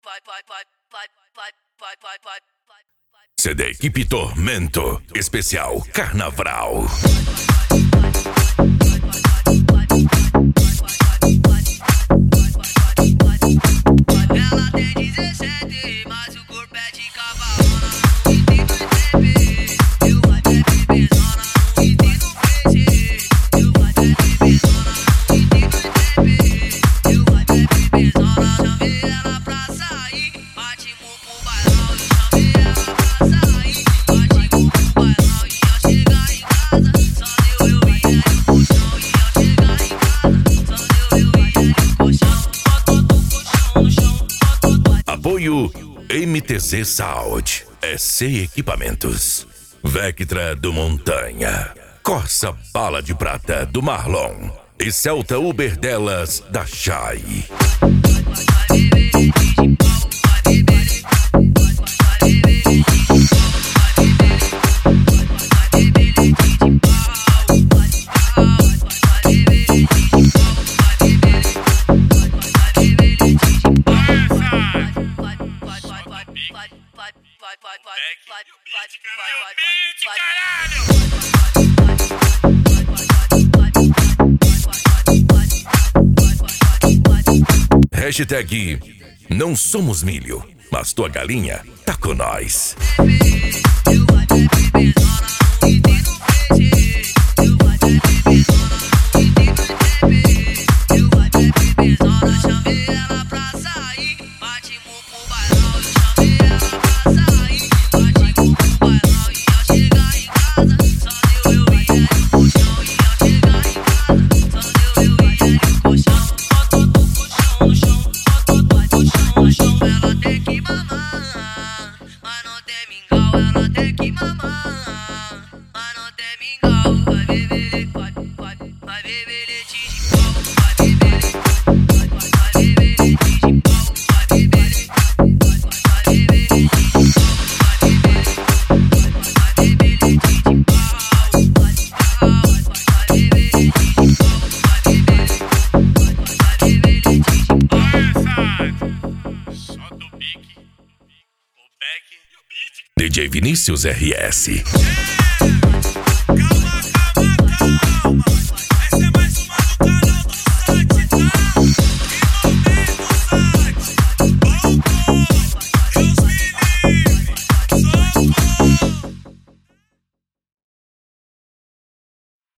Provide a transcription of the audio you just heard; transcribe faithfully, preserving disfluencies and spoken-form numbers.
C D Equipe Tormento, especial Carnaval. Ela tem dezessete, mas o corpo é de cavalona. E tem dois bebê, eu vou até bebezona. E tem no face, eu vou até bebezona. E tem dois bebê, eu vou até bebezona. Chamei ela pra sair, partimos pro bailão. Eu chamei ela pra sair, partimos pro bailão. E ao chegar em casa, só deu eu e ela no colchão. E ao chegar em casa, só deu eu e ela no colchão. Apoio M T C Saúde, S C Equipamentos, Vectra do Montanha, Corsa Bala de Prata do Marlon e Celta Uber delas da Chay. Hashtag não somos milho, mas tua galinha tá com nós. Chamei ela pra sair, partimos pro bailão. Eu chamei ela pra sair, partimos pro bailão. E ao chegar em casa, só deu eu e ela no colchão. E ao chegar em casa, só deu eu e ela no colchão. Bota o colchão no chão, bota o colchão no chão. Ela tem que mamar, mas não tem mingau. Ela tem que mamar, mas não tem mingau. Vai beber, vai, vai, vai beber leite de pau. Vai beber, vai, vai, vai beber leite de pau. Vai beber, vai, vai, vai beber leite de pau. Vai beber, vai, vai beber leite de pau. Vai, vai, vai beber leite de pau. Vai beber, vai, vai beber leite de pau. Só do Bic, o Beck e o Beat. D J Vinícius R S.